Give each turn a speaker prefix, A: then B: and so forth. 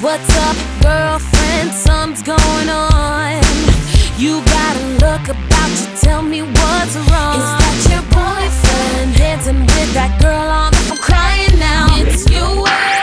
A: What's up, girlfriend? Something's going on. You got a look about you, tell me what's wrong. Is that your boyfriend dancing with that girl on the phone, crying now? It's your way.